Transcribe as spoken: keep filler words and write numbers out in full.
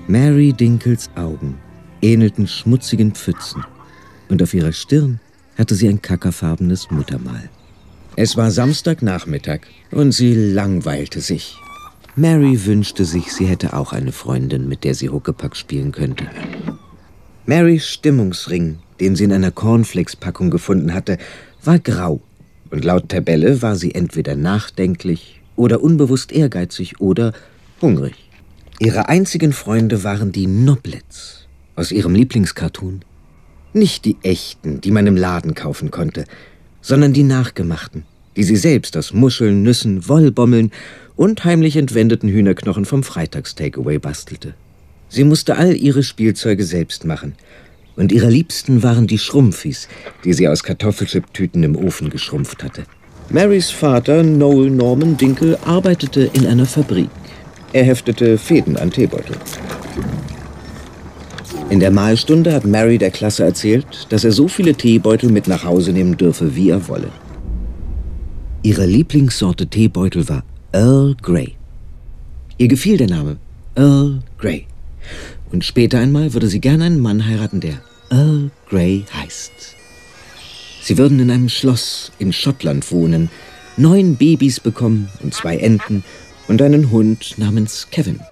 Mary Dinkles Augen ähnelten schmutzigen Pfützen und auf ihrer Stirn hatte sie ein kackerfarbenes Muttermal. Es war Samstagnachmittag und sie langweilte sich. Mary wünschte sich, sie hätte auch eine Freundin, mit der sie Huckepack spielen könnte. Marys Stimmungsring, den sie in einer Cornflakes-Packung gefunden hatte, war grau. Und laut Tabelle war sie entweder nachdenklich oder unbewusst ehrgeizig oder hungrig. Ihre einzigen Freunde waren die Noblets aus ihrem Lieblingscartoon. Nicht die echten, die man im Laden kaufen konnte, sondern die nachgemachten, die sie selbst aus Muscheln, Nüssen, Wollbommeln und heimlich entwendeten Hühnerknochen vom Freitags-Takeaway bastelte. Sie musste all ihre Spielzeuge selbst machen. Und ihre Liebsten waren die Schrumpfis, die sie aus Kartoffelchip-Tüten im Ofen geschrumpft hatte. Marys Vater, Noel Norman Dinkel, arbeitete in einer Fabrik. Er heftete Fäden an Teebeutel. In der Malstunde hat Mary der Klasse erzählt, dass er so viele Teebeutel mit nach Hause nehmen dürfe, wie er wolle. Ihre Lieblingssorte Teebeutel war Earl Grey. Ihr gefiel der Name Earl Grey. Und später einmal würde sie gerne einen Mann heiraten, der Earl Grey heißt. Sie würden in einem Schloss in Schottland wohnen, neun Babys bekommen und zwei Enten und einen Hund namens Kevin.